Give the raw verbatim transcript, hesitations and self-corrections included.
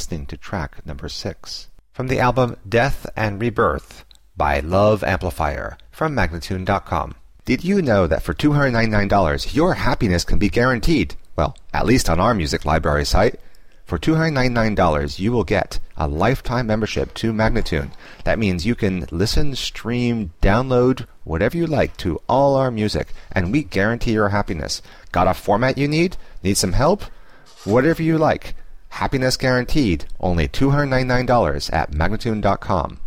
listening to track number six. From the album Death and Rebirth by Love Amplifier from Magnatune dot com. Did you know that for two hundred ninety-nine dollars your happiness can be guaranteed? Well, at least on our music library site. For two hundred ninety-nine dollars you will get a lifetime membership to Magnatune. That means you can listen, stream, download, whatever you like to all our music, and we guarantee your happiness. Got a format you need? Need some help? Whatever you like. Happiness guaranteed. Only two hundred ninety-nine dollars at Magnatune dot com.